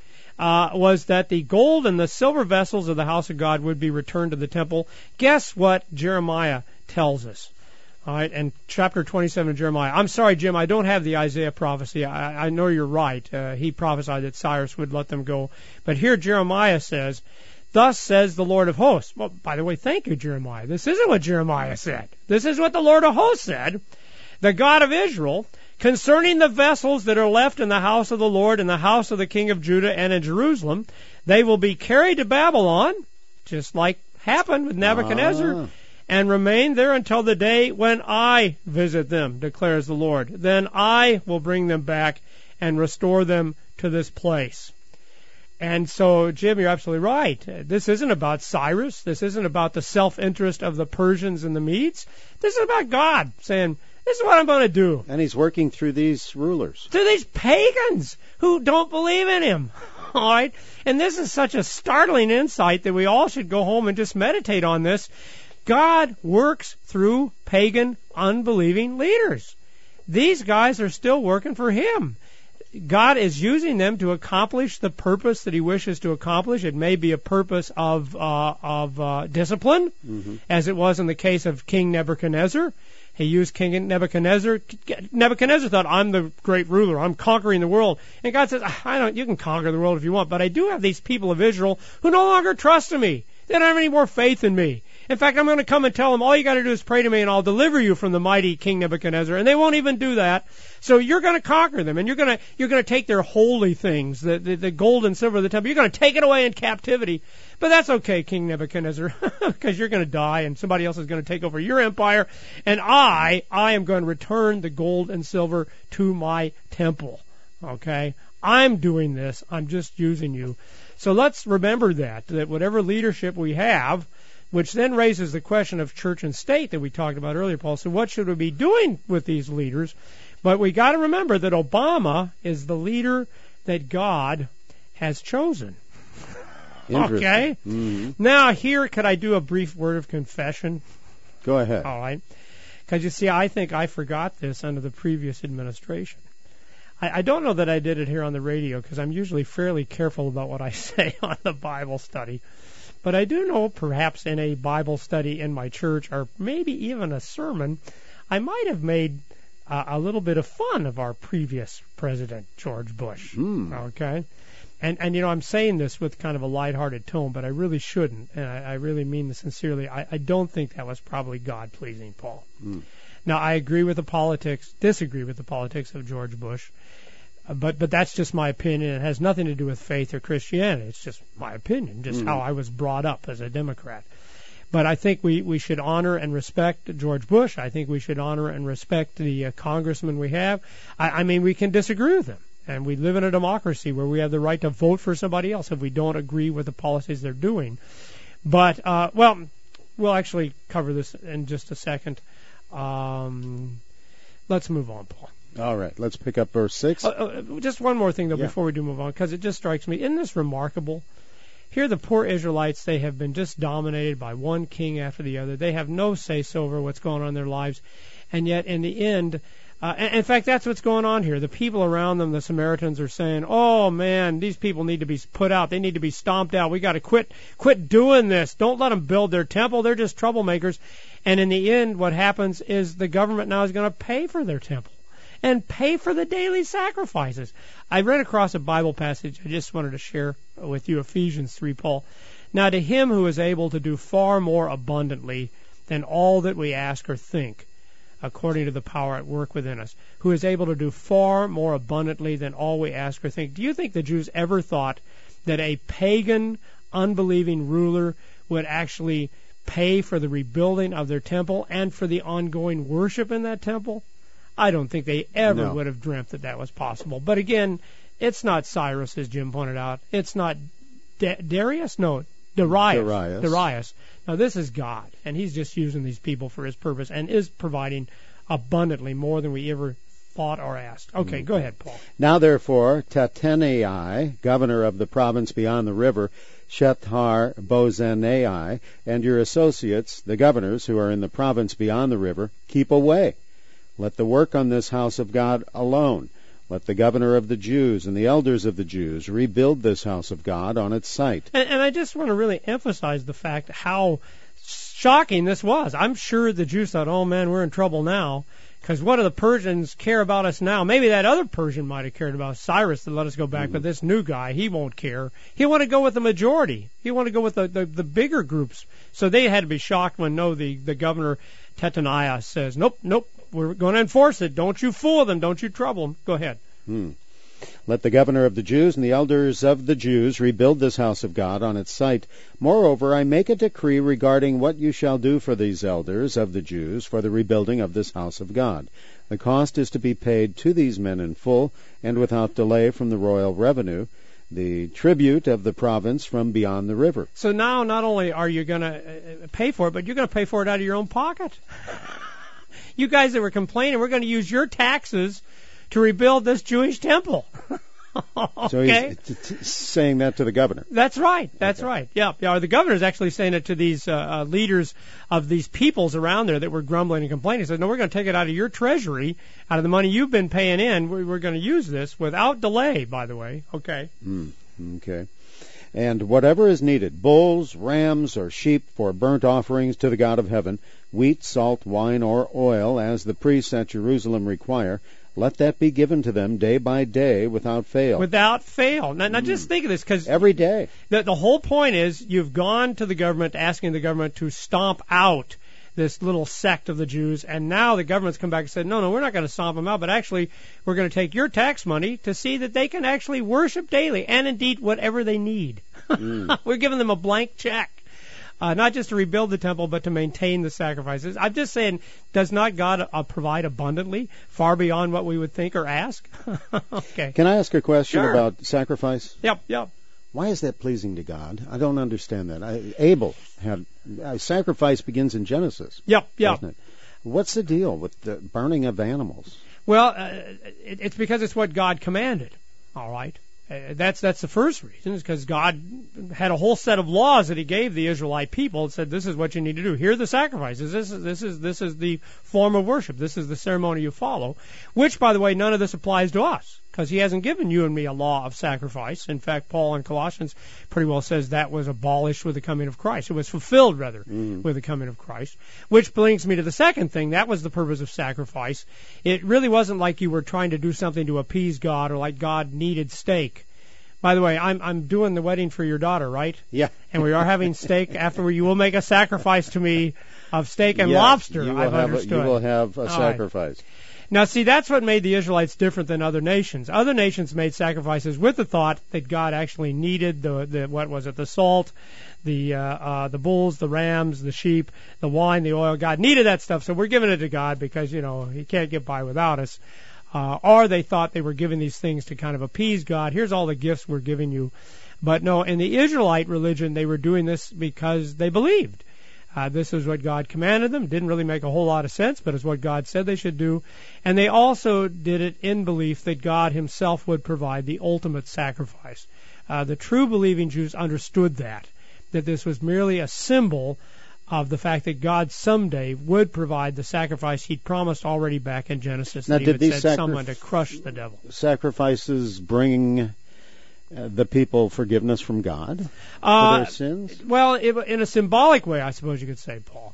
was that the gold and the silver vessels of the house of God would be returned to the temple. Guess what Jeremiah tells us? All right, and chapter 27 of Jeremiah. I'm sorry, Jim, I don't have the Isaiah prophecy. I know you're right. He prophesied that Cyrus would let them go. But here Jeremiah says, thus says the Lord of hosts. Well, by the way, thank you, Jeremiah. This isn't what Jeremiah said. This is what the Lord of hosts said. The God of Israel, concerning the vessels that are left in the house of the Lord, in the house of the king of Judah and in Jerusalem, they will be carried to Babylon, just like happened with Nebuchadnezzar, and remain there until the day when I visit them, declares the Lord. Then I will bring them back and restore them to this place. And so, Jim, you're absolutely right. This isn't about Cyrus. This isn't about the self-interest of the Persians and the Medes. This is about God saying, this is what I'm going to do. And he's working through these rulers. Through these pagans who don't believe in him. All right? And this is such a startling insight that we all should go home and just meditate on this. God works through pagan, unbelieving leaders. These guys are still working for him. God is using them to accomplish the purpose that he wishes to accomplish. It may be a purpose of discipline, as it was in the case of King Nebuchadnezzar. He used King Nebuchadnezzar. Nebuchadnezzar thought, I'm the great ruler. I'm conquering the world. And God says, you can conquer the world if you want, but I do have these people of Israel who no longer trust in me. They don't have any more faith in me. In fact, I'm going to come and tell them, all you got to do is pray to me and I'll deliver you from the mighty King Nebuchadnezzar. And they won't even do that. So you're going to conquer them, and you're going to take their holy things, the gold and silver of the temple. You're going to take it away in captivity. But that's okay, King Nebuchadnezzar, because you're going to die and somebody else is going to take over your empire. And I am going to return the gold and silver to my temple. Okay? I'm doing this. I'm just using you. So let's remember that whatever leadership we have, which then raises the question of church and state that we talked about earlier, Paul. So what should we be doing with these leaders? But we got to remember that Obama is the leader that God has chosen. Okay? Mm-hmm. Now, here, could I do a brief word of confession? Go ahead. All right. Because, you see, I think I forgot this under the previous administration. I don't know that I did it here on the radio, because I'm usually fairly careful about what I say on the Bible study. But I do know perhaps in a Bible study in my church, or maybe even a sermon, I might have made a little bit of fun of our previous president, George Bush. Okay? And I'm saying this with kind of a lighthearted tone, but I really shouldn't. And I really mean this sincerely. I don't think that was probably God-pleasing, Paul. Now, I disagree with the politics of George Bush. But that's just my opinion. It has nothing to do with faith or Christianity. It's just my opinion, just how I was brought up as a Democrat. But I think we should honor and respect George Bush. I think we should honor and respect the congressmen we have. I mean, we can disagree with them. And we live in a democracy where we have the right to vote for somebody else if we don't agree with the policies they're doing. But, we'll actually cover this in just a second. Let's move on, Paul. All right, let's pick up verse 6. Just one more thing, though, before we do move on, because it just strikes me. Isn't this remarkable? Here, the poor Israelites, they have been just dominated by one king after the other. They have no say-so over what's going on in their lives. And yet, in the end, in fact, that's what's going on here. The people around them, the Samaritans, are saying, oh, man, these people need to be put out. They need to be stomped out. We got to quit doing this. Don't let them build their temple. They're just troublemakers. And in the end, what happens is the government now is going to pay for their temple. and pay for the daily sacrifices. I read across a Bible passage I just wanted to share with you, Ephesians 3, Paul. Now to him who is able to do far more abundantly than all that we ask or think, according to the power at work within us, who is able to do far more abundantly than all we ask or think. Do you think the Jews ever thought that a pagan, unbelieving ruler would actually pay for the rebuilding of their temple and for the ongoing worship in that temple? I don't think they ever would have dreamt that that was possible. But again, it's not Cyrus, as Jim pointed out. It's not Darius? No, Darius. Now, this is God, and he's just using these people for his purpose and is providing abundantly more than we ever thought or asked. Okay, go ahead, Paul. Now, therefore, Tattenai, governor of the province beyond the river, Shethar-Bozenai, and your associates, the governors who are in the province beyond the river, keep away. Let the work on this house of God alone. Let the governor of the Jews and the elders of the Jews rebuild this house of God on its site. And I just want to really emphasize the fact how shocking this was. I'm sure the Jews thought, oh man, we're in trouble now, because what do the Persians care about us now? Maybe that other Persian might have cared about Cyrus to let us go back, but this new guy, he won't care. He'll want to go with the majority. He'll want to go with the bigger groups. So they had to be shocked when the governor Tattenai says, nope, we're going to enforce it. Don't you fool them. Don't you trouble them. Go ahead. Let the governor of the Jews and the elders of the Jews rebuild this house of God on its site. Moreover, I make a decree regarding what you shall do for these elders of the Jews for the rebuilding of this house of God. The cost is to be paid to these men in full and without delay from the royal revenue, the tribute of the province from beyond the river. So now not only are you going to pay for it, but you're going to pay for it out of your own pocket. You guys that were complaining, we're going to use your taxes to rebuild this Jewish temple. Okay? So he's saying that to the governor. That's right. Yeah. The governor's actually saying it to these leaders of these peoples around there that were grumbling and complaining. He said, no, we're going to take it out of your treasury, out of the money you've been paying in. We're going to use this without delay, by the way. Okay. Okay. And whatever is needed, bulls, rams, or sheep for burnt offerings to the God of heaven, wheat, salt, wine, or oil, as the priests at Jerusalem require, let that be given to them day by day without fail. Without fail. Now just think of this, because every day. The whole point is you've gone to the government asking the government to stomp out this little sect of the Jews, and now the government's come back and said, no, we're not going to stomp them out, but actually we're going to take your tax money to see that they can actually worship daily, and indeed whatever they need. We're giving them a blank check. Not just to rebuild the temple, but to maintain the sacrifices. I'm just saying, does not God provide abundantly, far beyond what we would think or ask? Okay. Can I ask a question about sacrifice? Yep. Why is that pleasing to God? I don't understand that. Abel had sacrifice begins in Genesis. Yep. Doesn't it? What's the deal with the burning of animals? Well, it's because it's what God commanded. All right. That's the first reason, is because God had a whole set of laws that He gave the Israelite people and said, this is what you need to do. Here are the sacrifices. This is the form of worship. This is the ceremony you follow. Which, by the way, none of this applies to us, because He hasn't given you and me a law of sacrifice. In fact, Paul in Colossians pretty well says that was abolished with the coming of Christ. It was fulfilled, rather, with the coming of Christ. Which brings me to the second thing. That was the purpose of sacrifice. It really wasn't like you were trying to do something to appease God, or like God needed steak. By the way, I'm doing the wedding for your daughter, right? Yeah. And we are having steak afterward. You will make a sacrifice to me of steak and lobster, I've understood. You will have a sacrifice. Right. Now, see, that's what made the Israelites different than other nations. Other nations made sacrifices with the thought that God actually needed the salt, the bulls, the rams, the sheep, the wine, the oil. God needed that stuff, so we're giving it to God because, He can't get by without us. Or they thought they were giving these things to kind of appease God. Here's all the gifts we're giving you. But no, in the Israelite religion, they were doing this because they believed. This is what God commanded them. Didn't really make a whole lot of sense, but it's what God said they should do. And they also did it in belief that God Himself would provide the ultimate sacrifice. The true believing Jews understood that this was merely a symbol of the fact that God someday would provide the sacrifice He'd promised already back in Genesis. Now, that He would send someone to crush the devil. Sacrifices bring the people forgiveness from God for their sins? Well, in a symbolic way, I suppose you could say, Paul.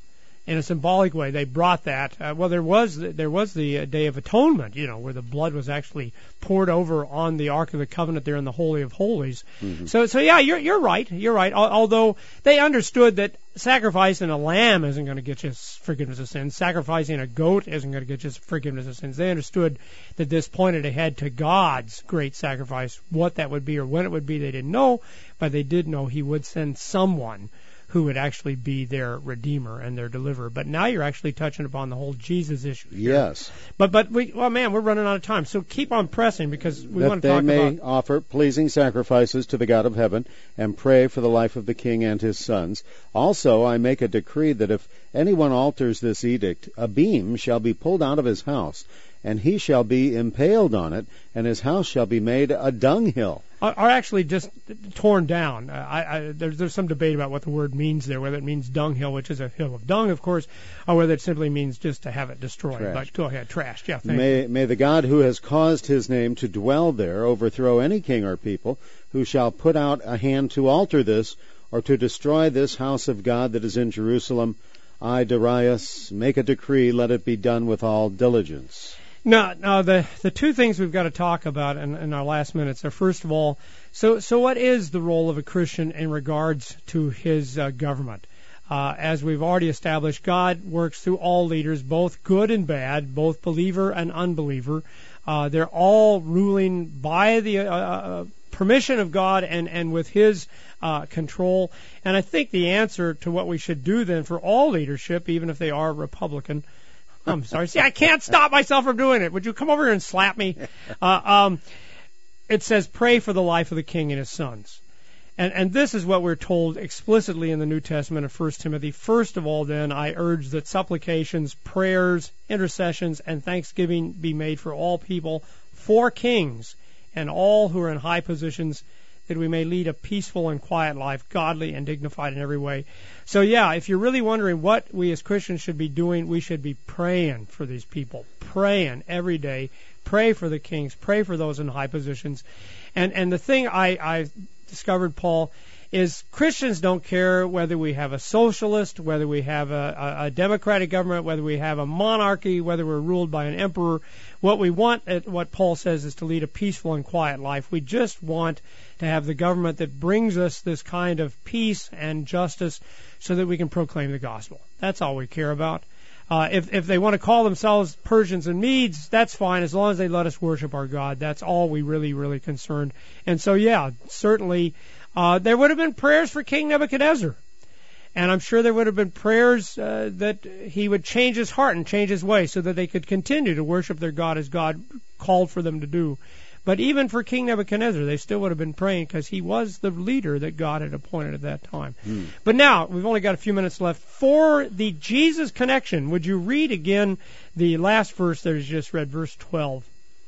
in a symbolic way. They brought that. There was the Day of Atonement, where the blood was actually poured over on the Ark of the Covenant there in the Holy of Holies. Mm-hmm. So yeah, you're right. You're right. Although they understood that sacrificing a lamb isn't going to get you forgiveness of sins. Sacrificing a goat isn't going to get you forgiveness of sins. They understood that this pointed ahead to God's great sacrifice. What that would be or when it would be, they didn't know, but they did know He would send someone who would actually be their Redeemer and their Deliverer. But now you're actually touching upon the whole Jesus issue here. Yes. But we're running out of time, so keep on pressing because we want to talk about... That they may offer pleasing sacrifices to the God of heaven and pray for the life of the king and his sons. Also, I make a decree that if anyone alters this edict, a beam shall be pulled out of his house, and he shall be impaled on it, and his house shall be made a dunghill. Are actually just torn down. There's some debate about what the word means there, whether it means dunghill, which is a hill of dung, of course, or whether it simply means just to have it destroyed. Trashed. But go ahead, trashed. Yeah, thank you. May the God who has caused his name to dwell there overthrow any king or people who shall put out a hand to alter this or to destroy this house of God that is in Jerusalem. I, Darius, make a decree, let it be done with all diligence. Now, the two things we've got to talk about in our last minutes are, first of all, so what is the role of a Christian in regards to his government? As we've already established, God works through all leaders, both good and bad, both believer and unbeliever. They're all ruling by the permission of God and with His control. And I think the answer to what we should do then for all leadership, even if they are Republican, I'm sorry. See, I can't stop myself from doing it. Would you come over here and slap me? It says, pray for the life of the king and his sons. And this is what we're told explicitly in the New Testament of 1 Timothy. First of all, then, I urge that supplications, prayers, intercessions, and thanksgiving be made for all people, for kings, and all who are in high positions, that we may lead a peaceful and quiet life, godly and dignified in every way. So yeah, if you're really wondering what we as Christians should be doing, we should be praying for these people, praying every day, pray for the kings, pray for those in high positions. And the thing I discovered, Paul, is Christians don't care whether we have a socialist, whether we have a democratic government, whether we have a monarchy, whether we're ruled by an emperor. What we want, what Paul says, is to lead a peaceful and quiet life. We just want to have the government that brings us this kind of peace and justice so that we can proclaim the gospel. That's all we care about. If they want to call themselves Persians and Medes, that's fine, as long as they let us worship our God. That's all we really concerned. And so, yeah, certainly there would have been prayers for King Nebuchadnezzar. And I'm sure there would have been prayers that he would change his heart and change his way so that they could continue to worship their God as God called for them to do. But even for King Nebuchadnezzar, they still would have been praying because he was the leader that God had appointed at that time. But now, we've only got a few minutes left. For the Jesus connection, would you read again the last verse that is just read, verse 12?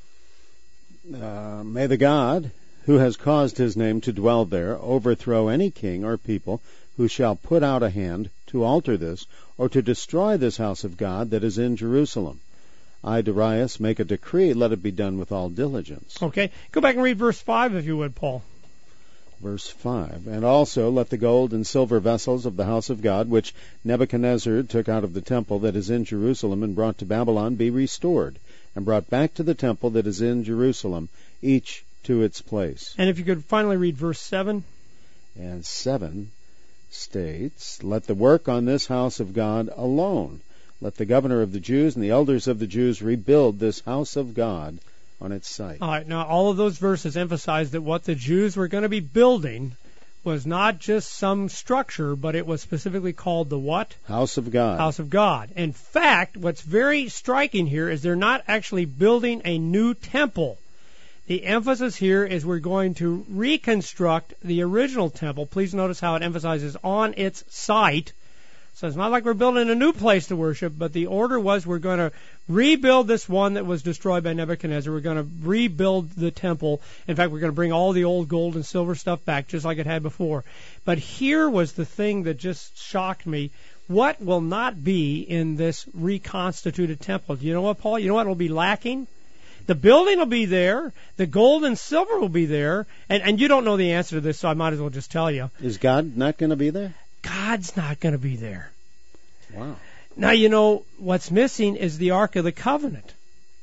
May the God who has caused his name to dwell there overthrow any king or people who shall put out a hand to alter this or to destroy this house of God that is in Jerusalem. I, Darius, make a decree, let it be done with all diligence. Okay. Go back and read verse 5, if you would, Paul. Verse 5. And also let the gold and silver vessels of the house of God, which Nebuchadnezzar took out of the temple that is in Jerusalem and brought to Babylon, be restored, and brought back to the temple that is in Jerusalem, each to its place. And if you could finally read verse 7. And 7 states, let the work on this house of God alone. Let the governor of the Jews and the elders of the Jews rebuild this house of God on its site. All right. Now, all of those verses emphasize that what the Jews were going to be building was not just some structure, but it was specifically called the what? House of God. House of God. In fact, what's very striking here is they're not actually building a new temple. The emphasis here is we're going to reconstruct the original temple. Please notice how it emphasizes on its site. So it's not like we're building a new place to worship, but the order was we're going to rebuild this one that was destroyed by Nebuchadnezzar. We're going to rebuild the temple. In fact, we're going to bring all the old gold and silver stuff back, just like it had before. But here was the thing that just shocked me. What will not be in this reconstituted temple? Do you know what, Paul? You know what will be lacking? The building will be there. The gold and silver will be there. And you don't know the answer to this, so I might as well just tell you. Is God not going to be there? God's not going to be there. Wow. Now, you know, what's missing is the Ark of the Covenant.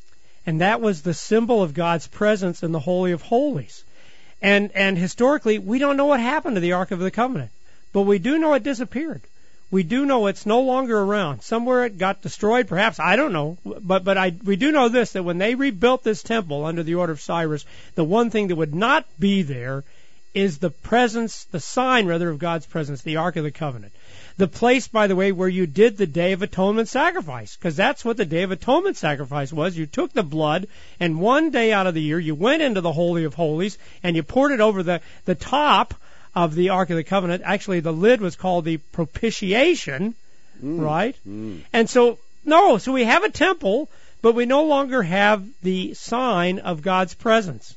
And that was the symbol of God's presence in the Holy of Holies. And historically, we don't know what happened to the Ark of the Covenant. But we do know it disappeared. We do know it's no longer around. Somewhere it got destroyed, perhaps. I don't know. But we do know this, that when they rebuilt this temple under the order of Cyrus, the one thing that would not be there is the presence, the sign, rather, of God's presence, the Ark of the Covenant. The place, by the way, where you did the Day of Atonement sacrifice, because that's what the Day of Atonement sacrifice was. You took the blood, and one day out of the year, you went into the Holy of Holies, and you poured it over the top of the Ark of the Covenant. Actually, the lid was called the propitiation, right? And so we have a temple, but we no longer have the sign of God's presence.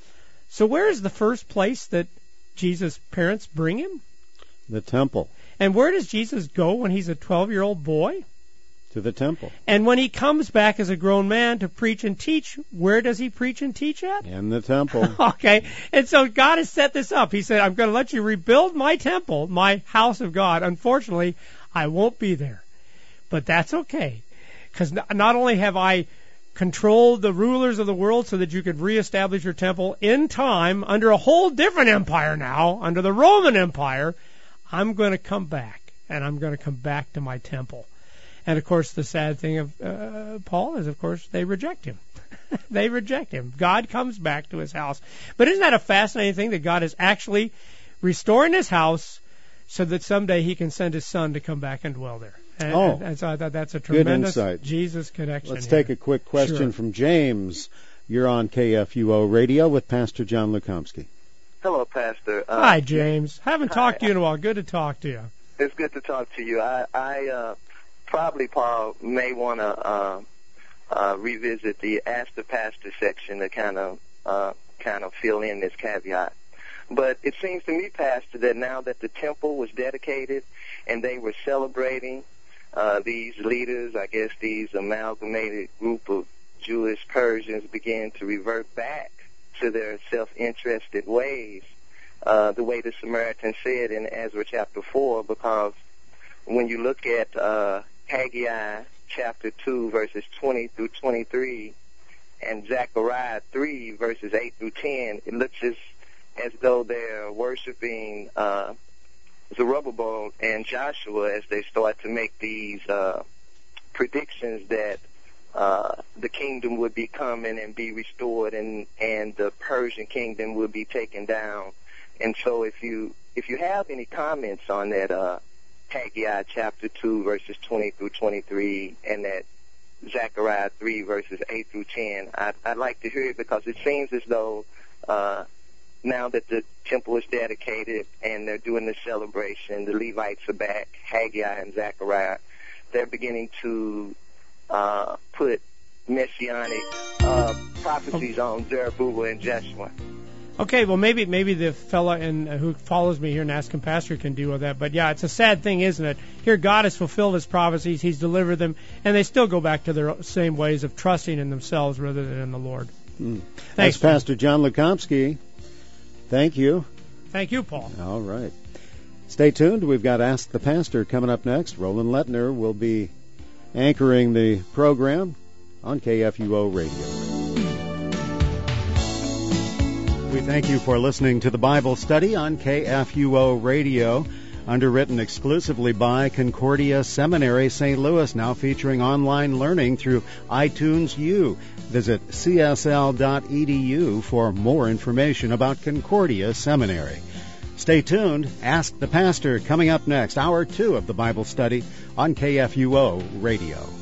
So where is the first place that Jesus' parents bring him? The temple. And where does Jesus go when he's a 12-year-old boy? To the temple. And when he comes back as a grown man to preach and teach, where does he preach and teach at? In the temple. Okay. And so God has set this up. He said, I'm going to let you rebuild my temple, my house of God. Unfortunately, I won't be there. But that's okay. Because not only have I controlled the rulers of the world so that you could reestablish your temple in time under a whole different empire now, under the Roman Empire, I'm going to come back, and I'm going to come back to my temple. And, of course, the sad thing of Paul is, of course, they reject him. They reject him. God comes back to his house. But isn't that a fascinating thing, that God is actually restoring his house so that someday he can send his son to come back and dwell there? And so I thought that's a tremendous Jesus connection. Let's take a quick question from James. You're on KFUO Radio with Pastor John Lukomsky. Hello, Pastor. Hi, James. Haven't talked to you in a while. Good to talk to you. It's good to talk to you. I probably, Paul, may want to revisit the Ask the Pastor section to kind of fill in this caveat. But it seems to me, Pastor, that now that the temple was dedicated and they were celebrating, these leaders, I guess these amalgamated group of Jewish Persians, began to revert back to their self-interested ways, the way the Samaritan said in Ezra chapter 4, because when you look at Haggai chapter 2, verses 20 through 23, and Zechariah 3, verses 8 through 10, it looks as though they're worshiping Zerubbabel and Joshua as they start to make these predictions that the kingdom would be coming and be restored, and the Persian kingdom would be taken down. And so if you have any comments on that Haggai chapter 2, verses 20 through 23, and that Zechariah 3, verses 8 through 10, I'd like to hear it, because it seems as though now that the temple is dedicated and they're doing the celebration, the Levites are back, Haggai and Zechariah, they're beginning to put messianic prophecies on Zerubbabel and Joshua. Okay, well, maybe the fella who follows me here and Asking Pastor can deal with that. But, yeah, it's a sad thing, isn't it? Here God has fulfilled his prophecies. He's delivered them, and they still go back to their same ways of trusting in themselves rather than in the Lord. Thanks, Thanks, Pastor John Lukomsky. Thank you. Thank you, Paul. All right. Stay tuned. We've got Ask the Pastor coming up next. Roland Lettner will be anchoring the program on KFUO Radio. We thank you for listening to the Bible study on KFUO Radio, underwritten exclusively by Concordia Seminary, St. Louis, now featuring online learning through iTunes U. Visit csl.edu for more information about Concordia Seminary. Stay tuned. Ask the Pastor coming up next, hour 2 of the Bible study on KFUO Radio.